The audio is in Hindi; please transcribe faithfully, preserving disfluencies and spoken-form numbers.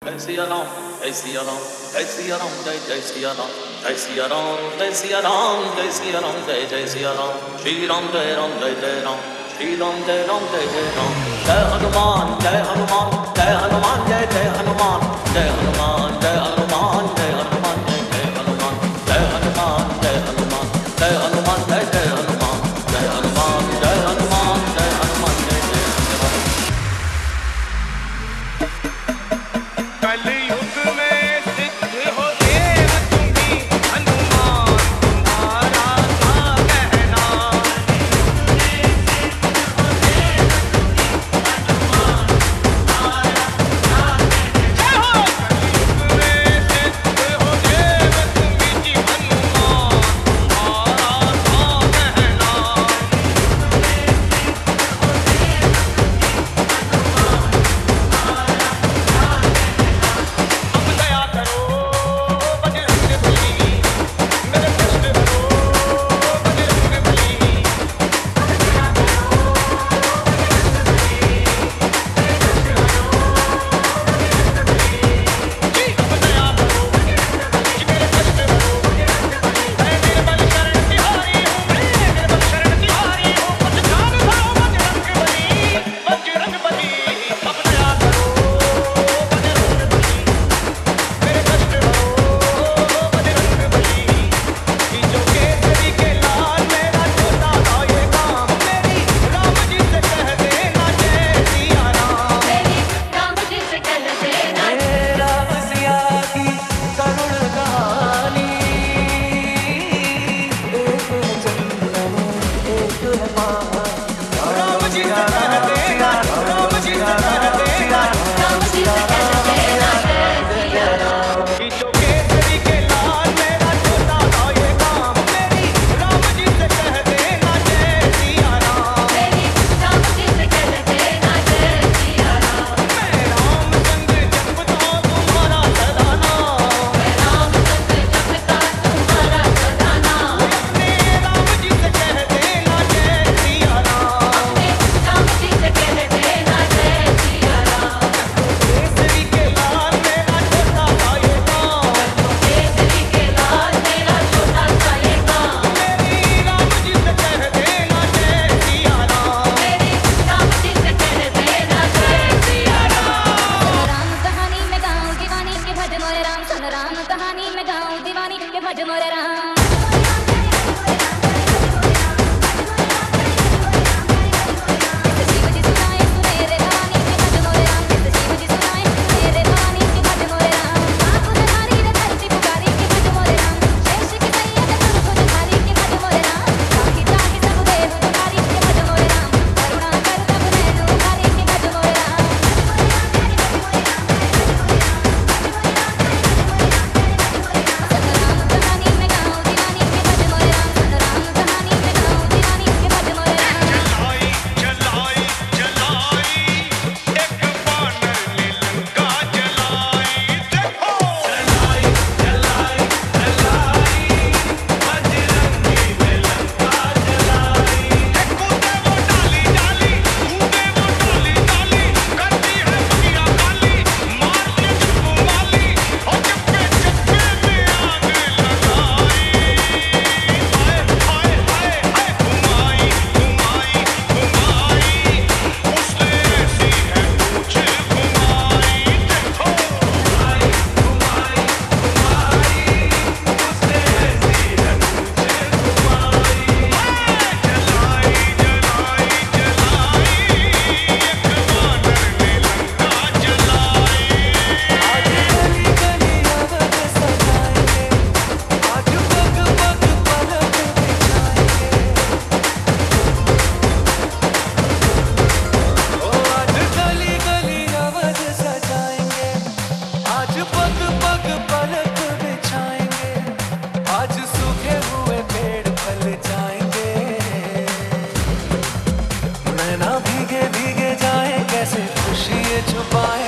Jai Siya Ram, Jai Siya Ram, Jai Siya Ram, Jai Jai Siya Ram, Jai Siya Ram, Jai Siya Ram, Jai Siya Ram, Jai Jai Siya Ram, Shri Ram Jai Ram Jai Jai Ram, Shri Ram Jai Ram Jai Jai Ram, Jai Hanuman, Jai Hanuman, Jai Hanuman, Jai Jai Hanuman, Jai Hanuman, Jai Hanuman, Jai Hanuman, Jai Jai Hanuman, Jai Hanuman, Jai Hanuman, Jai Hanuman, Jai Jai Hanuman, Jai Hanuman, Jai Hanuman, Jai Hanuman, Jai Jai Hanuman. कलयुग में सिद्ध हो देव तुम्ही हनुमान तुम्हारा था कहना भीगे भीगे जाए कैसे खुशी ये छुपाए